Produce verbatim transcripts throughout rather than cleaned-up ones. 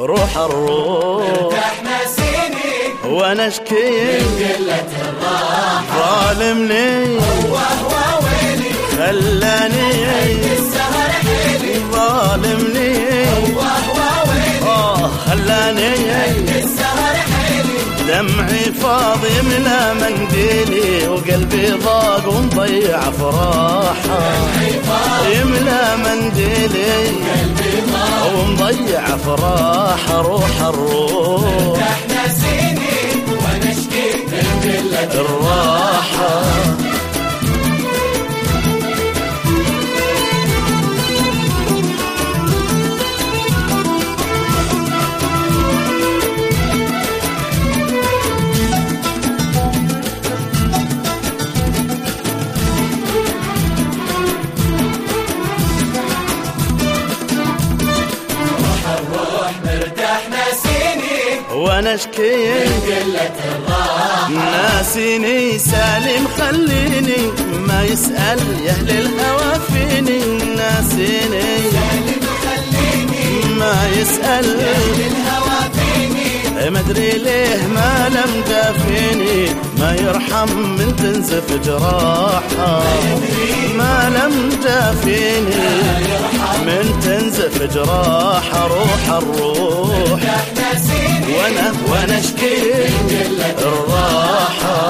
روح الروح مرتاح ناسيني وانا اشكي من قلة الراحة ظالمني وهو ويلي خلاني السهر حيلي ظالمني وهو ويلي آه خلاني السهر حيلي دمعي فاضي ملا منديلي وقلبي ضاق ومضيع فراحة يملا منديلي قلبي ضاق ومضيع فراحة روح الروح مرتاح ناسيني وانا اشكي من قلة الراحة وانا اشكي قلة الراحة ناسيني سالم خليني ما يسأل يا اهل الهوى فيني ناسيني سالم خليني ما يسأل يا أهل الهوى فيني مدري ليه ما لم دافيني ما يرحم من تنزف جراحة ما لم دافيني من تنزف جراحة روح الروح وانا وانا اشكي الراحة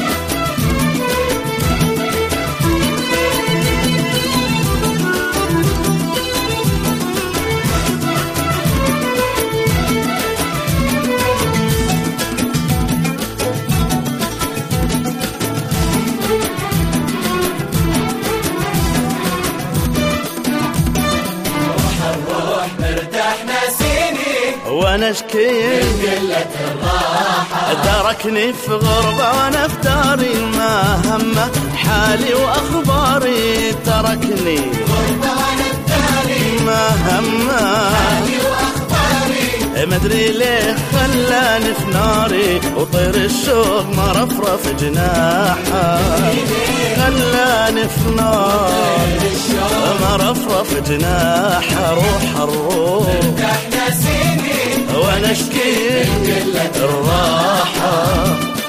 وانا اشكي قلة الراحة تركني في غربة وانا في داري ما همه حالي واخباري تركني غربة وانا في داري ما همه حالي واخباري مدري ليه خلاني في ناري وطير الشوق مرفرف جناحه خلاني في نار مرفرف جناحه روح الروح مرتاح ناسيني وانا اشكي الراحة